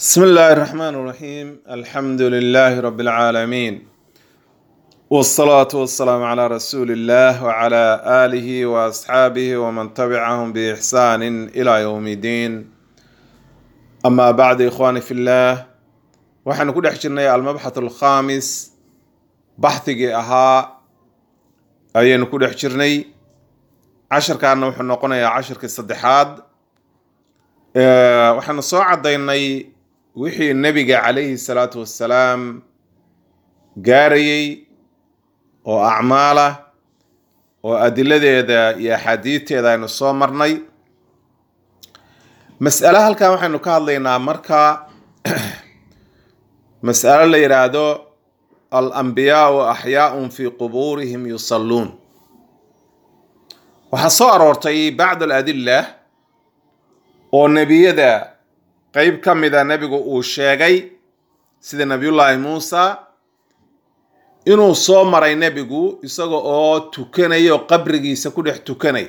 بسم الله الرحمن الرحيم الحمد لله رب العالمين والصلاة والسلام على رسول الله وعلى آله وأصحابه ومن تبعهم بإحسان إلى يوم الدين أما بعد إخواني في الله وحن كل حجرنا المبحث الخامس بحثي أها أين كل حجرني عشر كان وحن نقولنا عشر كالصدحاد وحن صاعد ديني wixii nabiga calayhi salaatu wassalaam gaarayay oo acmaala oo adiladeeda iyo axaadiidteeda aynu soo marnay mas'alo halkan waxaynu ka hadlaynaa marka mas'alo la yiraahdo al-anbiyaa'u ahyaa'un fi quburihim yusalluun waxaa soo aroortay bacd al-adilla oo nebiyada qayb ka mid a nabigu uu sheegay sida nabiyullaahi muusa inuu soo maray nebigu isaga oo tukanayo qabrigiisa ku dhex tukanay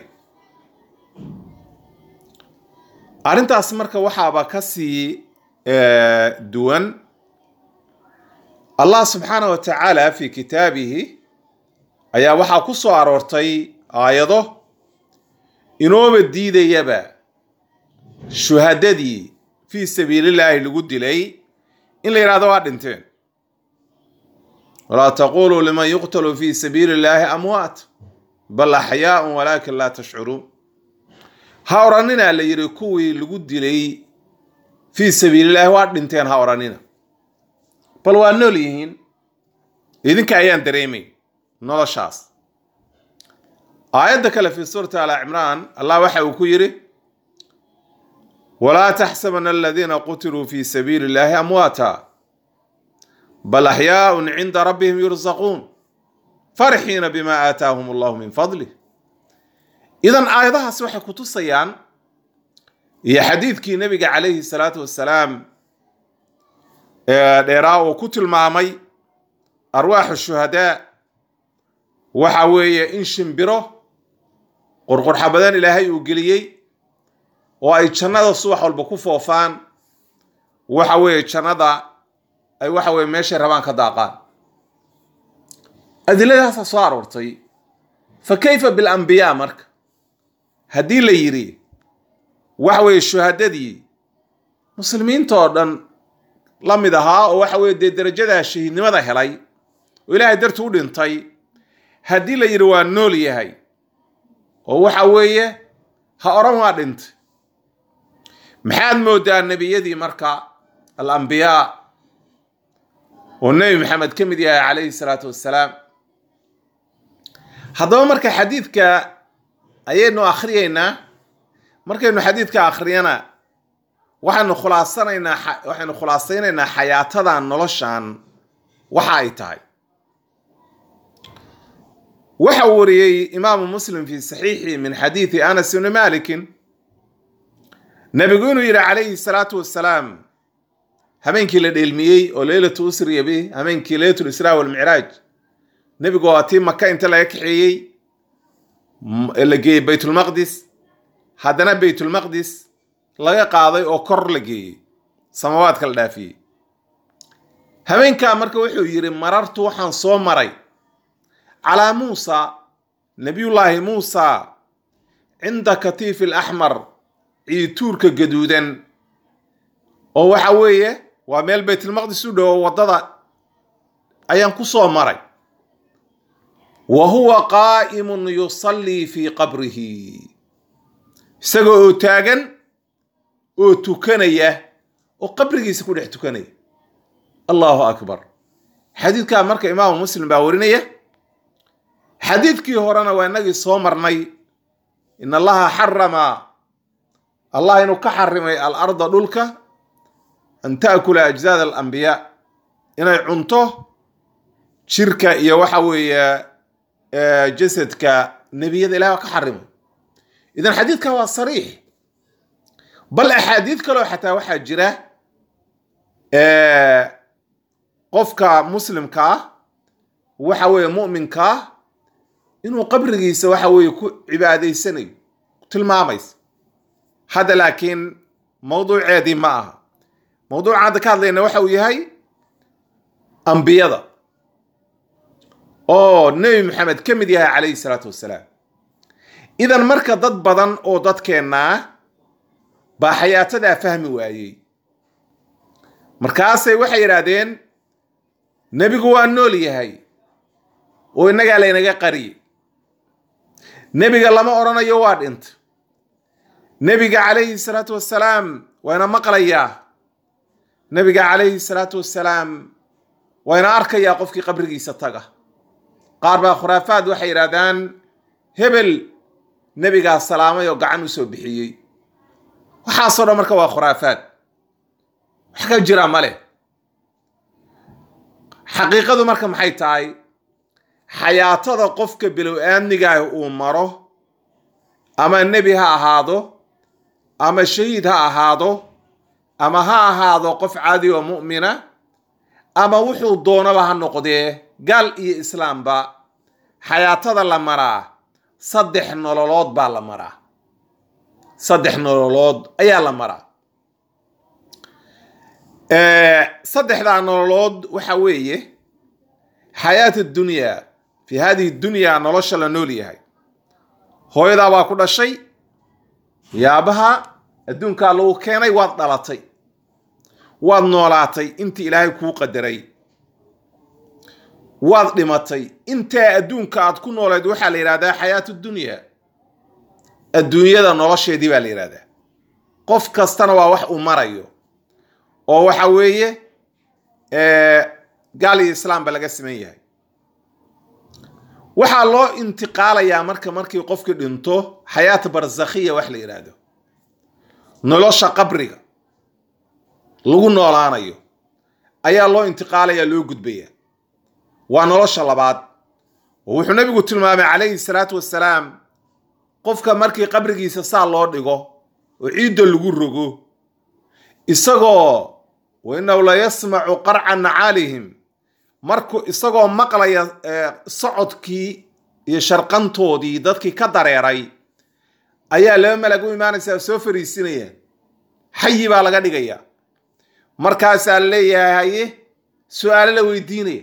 arrintaas marka waxaaba ka sii duwan allah subxaanahu wa tacaala fi kitaabihi ayaa waxaa ku soo aroortay aayado inooba diidayaba shuhadadii في سبيل الله لقدلي إن لا يرادوا عدنتين ولا تقولوا لمن يقتل في سبيل الله أموات بل أحياء ولكن لا تشعرون هاورانينا اللي يركوي لقدلي في سبيل الله وعدنتين هاورانينا بل وأنه ليهين إذن كأيان دريمي نولا شاس آيات دكالة في سورة آل عمران الله وحي وكيري ولا تحسبن الذين قتلوا في سبيل الله أمواتا بل أحياء عند ربهم يرزقون فرحين بما آتاهم الله من فضله إذن آياتها سوحة كتوسيان هي حديث كي نبي عليه الصلاة والسلام ديراو وكتل مامي أرواح الشهداء وحاوية إنشن بره قرقر حبدان إلهي وقليي oo ay jannada subax walba ku foofaan waxa weeye jannada ay waxa weeye meesha rabaan ka daaqaan adiladaas soo aroortay fa kayfa bil anbiya marka hadii la yiri waxa weeye shuhadadii muslimiinta oo dhan la mid ahaa oo waxa weeye darajada shahiidnimada helay oo ilaahay dartii u dhintay hadii la yiri waa nool yahay oo waxa weeye ha oran waa dhintay maxaad moodaa nabiyadii marka al-anbiyaa oo nabi maxamed ka mid yahay calayhi salaatu wassalaam haddaba marka xadiidka ayaynu akhriyeynaa markaynu xadiidka akhriyana waxaynu khulaasaynaynaa xayaatadan noloshan waxa ay tahay waxa uu wariyey imaamu muslim fi saxiixi min xadiidi anas ibn malikin nabigu inuu yiri calayhi salaatu wassalaam habeenkii la dheelmiyey oo leylatu usriya bi habeenkii laylatul israa wal mi'raaj nabigu waa tii Makka inta laga kaxeeyay la geeyay baytul maqdis haddana baytul maqdis laga qaaday oo kor la geeyay samawaadka la dhaafiyay habeenka marka wuxuu yiri marartu waxaan soo maray calaa muusa nabiyullaahi muusa cinda katiif al-ahmar ciituurka gaduudan oo waxa weeye waa meel baytul maqdis u dhow wadada ayaan ku soo maray wa huwa qaa'imun yusalli fi qabrihi isagoo taagan oo tukanaya oo qabrigiisa ku dhex tukanaya Allahu akbar xadiidka marka imaam muslim baa warinaya xadiidkii horena waa inagii soo marnay in allaha harrama الله إنه كحرم الأرض دولك أن تأكل أجزاء الأنبياء إنه عنته شركة يوحوي جسد كنبي الله كحرمه إذن حديثك هو صريح بل أحاديثك لو حتى واحد جراه قفك مسلم وحوي مؤمن إنه قبره يسوحوي عبادي سنة تلماميس هذا لكن موضوع عادي معها موضوع عاد كهadlayna waxa uu yahay ambiyada oo nabi maxamed kamid yahay calayhi salaatu wasalaam idan marka dad badan oo dadkeena ba xayaatada fahmi waayay markaasay waxay yiraahdeen nabigu waa nool yahay oo inaga leenaga qariye nabiga lama oranayo waa dhintay nabiga calayhi salaatu wasalaam waana maqlayaa nabiga calayhi salaatu wasalaam waana arkayaa qofkii qabrigiisa taga qaar baa khuraafaad waxay yiraahdaan hebel nabiga salaamay oo gacan u soo bixiyay waxa soo marka waa khuraafaad wax ka jira male xaqiiqadu marka maxay tahay xayaatada qofka bilow aamniga uu maro ama nabi ha ahaado ama shahiid ha ahaado ama ha ahaado qof caadi oo mu'mina ama wuxuu doonaba ha noqdee gaal iyo islaamba xayaatada la maraa saddex nololood baa la maraa saddex nololood ayaa la maraa saddexda nololood waxa weeye xayaat ad-dunya fi hadhihi ad-dunya nolosha la nool yahay hooyada baa ku dhashay yaabaha adduunka lagu keenay waad dhalatay waad noolaatay intii ilaahay kuu qadaray waad dhimatay inta adduunka aad ku noolayd waxa la yiraahdaa xayaat ad-dunya adduunyada nolosheedii baa la yiraahdaa qof kastana waa wax uu marayo oo waxa weeye gaal iyo islaam ba laga sameeyay yahay waxa loo intiqaalayaa markii qofku dhinto xayaat barzakhiya wax la yiraahdo nolosha qabriga lagu noolaanayo ayaa loo intiqaalayaa loo gudbaya waa nolosha labaad wuxuu nabigu tilmaamay calayhi salaatu wasalaam qofka markii qabrigiisa saa loo dhigo oo ciid lagu rogo isagoo وإنه لا يسمع قرع نعالهم markuu isagoo maqlaya socodkii iyo sharqantoodii dadkii ka dareeray ayaa laba malag u imaanaysa soo fariisinaya xayi baa laga dhigaya markaas aan leeyahay su'aalo la weydiinay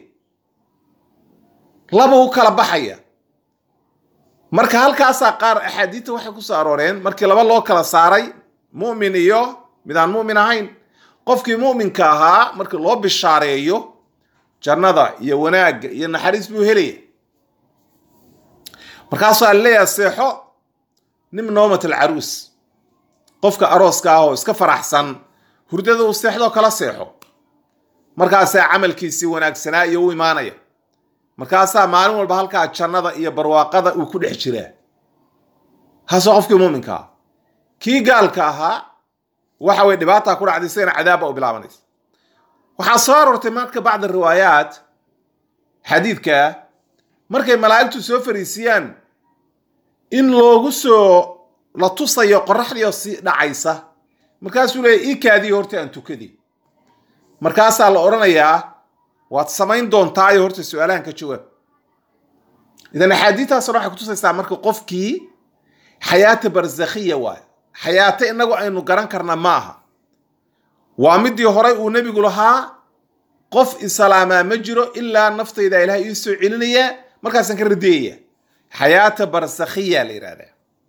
laba u kala baxaya marka halkaas qaar axaadiita waxay ku soo arooreen markii laba loo kala saaray mu'min iyo midaan mu'min ahayn qofkii mu'minka ahaa markii loo bishaareeyo jannada iyo wanaagga iyo naxariis buu helaya markaasoo aan leeyahay seexo nim noomat alcaruus qofka arooska ah oo iska faraxsan hurdada uu seexdo kala seexo markaasaa camalkiisii wanaagsanaa iyo u imaanaya markaasaa maalin walba halkaa jannada iyo barwaaqada uu ku dhex jiraa haasoo qofkii mu'minka ah kii gaalka ahaa waxa way dhibaata ku dhacday sayna cadaaba u bilaabanaysa waxaa soo aroortay marka bacda riwaayaat xadiidka markay malaa'igtu soo fariisiyaan in loogu soo la tusayo qoraxdii oo si dhacaysa markaasuu leeyahay ii kaadiyo horta aan tukadii markaasaa la oranayaa waad samayn doontaa iyo horta su'aalahan ka jawaab idan axaadiitaas waxay ku tusaysaa marka qofkii xayaata barzakhiya waayo xayaata inagu aynu garan karna maaha waa midii horay uu nabigu lahaa qof islaama ma jiro ilaa naftayda ilaahay ii soo celinaya markaasan ka radiyaya xayaata barzakhiya la yiraahdaa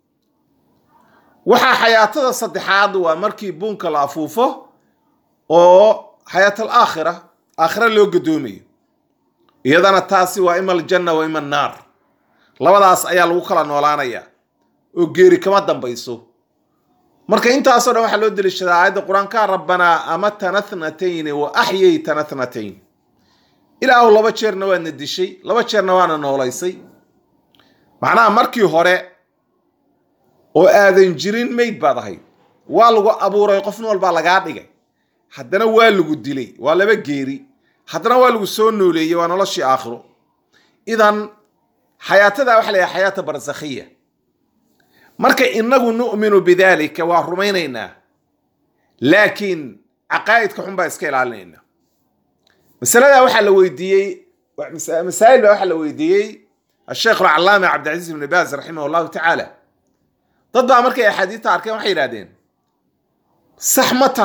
waxa xayaatada saddexaad waa markii buunka la afuufo oo xayaat al-aakhirah aakhira loo gadoomayo iyadana taasi waa ima aljanna wa ima annaar labadaas ayaa lagu kala noolaanaya oo geeri kama dambayso marka intaasoo dhan waxa loo dalishadaa aayadda quraanka rabbanaa amatana thnatayn wa ahyaytana thnatayn ilaahu laba jeerna waana dishay laba jeerna waana noolaysay macnaha markii hore oo aadan jirin mayd baad ahayd waa lagu abuuray qofna walba laga dhigay haddana waa lagu dilay waa laba geeri haddana waa lagu soo nooleeyay waa noloshii aakhiro idan xayaatada waxa la yiraahdaa xayaata barzakhiya marka inagu nu'minu bidalika waa rumaynaynaa laakiin aqaa'idka xun baa iska ilaalinayna masalada waxa la weydiiyay masaa'il waxa la weydiiyay الشيخ العلامة عبد العزيز بن باز رحمه الله تعالى dad baa markay axaadiista arkeen waxay yiraahdeen sax ma tahay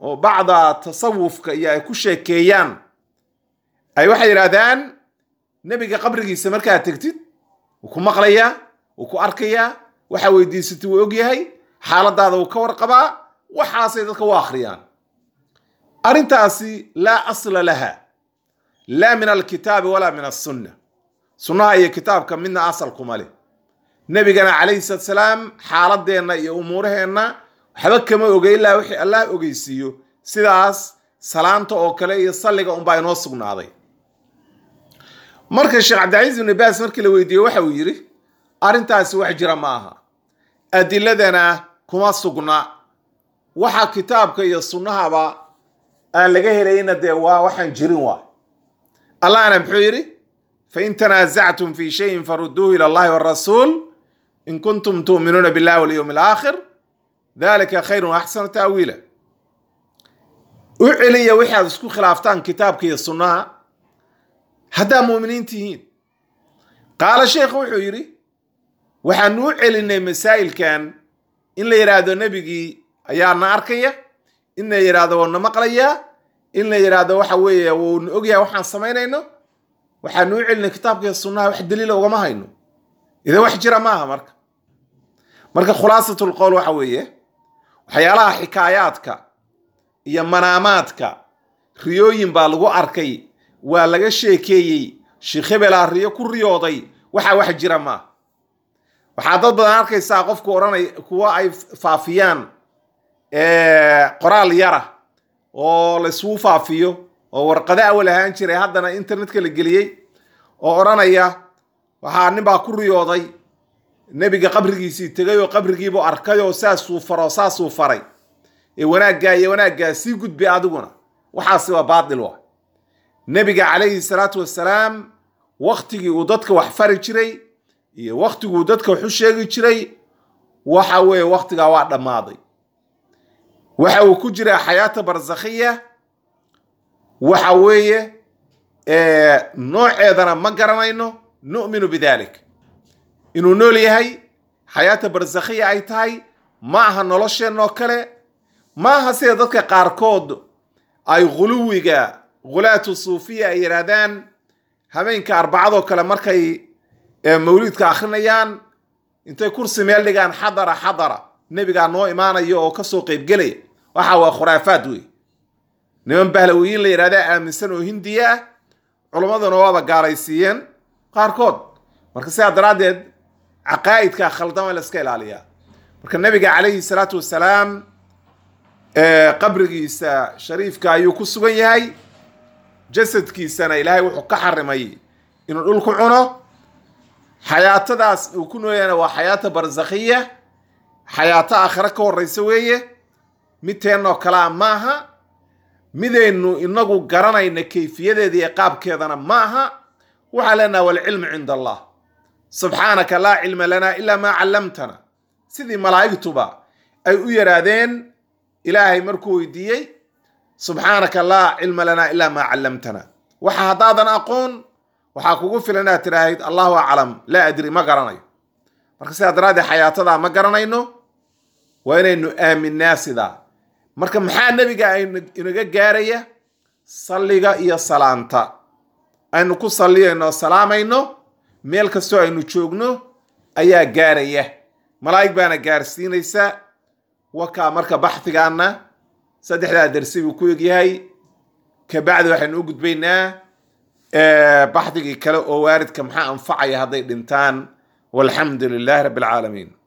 oo bacda tasawufka iyo ay ku sheekeeyaan ay waxay yidhaahdaan nebiga qabrigiisa markaad tegtid wuu ku maqlayaa wuu ku arkayaa waxa weydiisatay wuu ogyahay xaaladaada wuu ka warqabaa waxaasay dadka u akhriyaan arrintaasi laa asla laha laa min alkitaabi walaa min asunna sunnaha iyo kitaabka midna asal kuma leh nebigana calayhi salaatu salaam xaaladeenna iyo umuuraheenna waxba kama oge ilaa wixii allah ogeysiiyo sidaas salaanta oo kale iyo salliga unbaa inoo sugnaaday marka sheekh cabdilcaziz ibn baas markii la weydiiyey waxa uu yidhi arrintaasi wax jira ma aha adiladana kuma sugna waxa kitaabka iyo sunnahaba aan laga helayna dee waa waxaan jirin waa allahna muxuu yidhi fain tanaasactum fi shayin farudduuhu ila allahi warasuul in kuntum tu'minuuna billahi walyawmi alaakhir dalika khayrun waaxsanu ta'wiila u celiya wixii aad isku khilaaftaan kitaabka iyo sunnaha haddaa mu'miniin tihiin qaala sheekhu wuxuu yidhi waxaanu u celinay masaa'ilkan in la yidhaahdo nebigii ayaa na arkaya in la yidhaahdo waa na maqlayaa in la yidhaahdo waxa weeye wuu na ogyahay waxaan samaynayno waxaanu u celinay kitaabka iyo sunnaha wax daliila ugama hayno idan wax jira maaha marka khulaasatul qowl waxa weeye waxyaalaha xikaayaadka iyo manaamaadka riyooyin baa lagu arkay waa laga sheekeeyey sheekh hebelaa riyo ku riyooday waxa wax jira maaha waxaa dad badan arkaysaa qofku odhanay kuwa ay faafiyaan qoraal yara oo laysuu faafiyo oo warqado awal ahaan jiray haddana internetka la geliyey oo odhanaya waxaa nin baa ku riyooday nebiga qabrigiisii tegay oo qabrigiibuu arkay oo saasuu faray ee wanaaggaa iyo wanaaggaa sii gudbay adiguna waxaasi waa baatil wa nebiga calayhi salaatu wassalaam waktigii uu dadka wax fari jiray iyo waktiguu dadka wax u sheegi jiray waxa weeye waktigaa waa dhammaaday waxa uu ku jiraa xayaata barsakhiya waxa weeye nooceedana ma garanayno nu'minu bidalik inuu nool yahay xayaata barsakhiya ay tahay ma aha nolosheenoo kale ma aha sida dadka qaarkood ay ghulaatu suufiya ay yidhaahdaan habeenka arbacadoo kale markay mawliidka akhrinayaan intay kursi meel dhigaan xadara nebigaa noo imaanayo oo kasoo qeybgelaya waxa waa khuraafaad wey niman bahlawiyiin la yidhahdaa aaminsan oo hindiya ah culammaduna waaba gaaraysiiyeen qaarkood marka sidaa daraaddeed caqaa'idka khaldama la iska ilaaliyaa marka nebiga calayhi salaatu wassalaam qabrigiisa shariifka ayuu ku sugan yahay jasadkiisana ilaahay wuxuu ka xarimay inuu dhulku cuno xayaatadaas uu ku nooyana waa xayaata barsakhiya xayaato aakhira ka horreysa weeye mid teennoo kalea maaha midaynu inagu garanayna kayfiyadeeda iyo qaabkeedana maaha waxaa leenaha walcilmu cinda allah subxaanaka laa cilma lanaa ilaa maa callamtana sidii malaa'igtuba ay u yaraadeen ilaahay markuu weydiiyey subxaanaka laa cilma lanaa ilaa maa callamtana waxa haddaadan aqoon waxaa kugu filan inaad tidhaahid allahu aclam laa adri ma garanayo marka sidaa daraaddeed xayaatadaa ma garanayno waa inaynu aaminaa sidaa marka maxaa nebiga inaga gaaraya salliga iyo salaanta aynu ku salliyayno salaamayno meel kastoo aynu joogno ayaa gaaraya malaa'ig baana gaarsiinaysa wakaa marka baxhigaana saddexdaa darsi buu ku egyahay kabacdi waxaynu u gudbaynaa baxdigii kale oo waaridka maxaa anfacaya hadday dhintaan walxamdu lilaahi rabbi alcaalamiin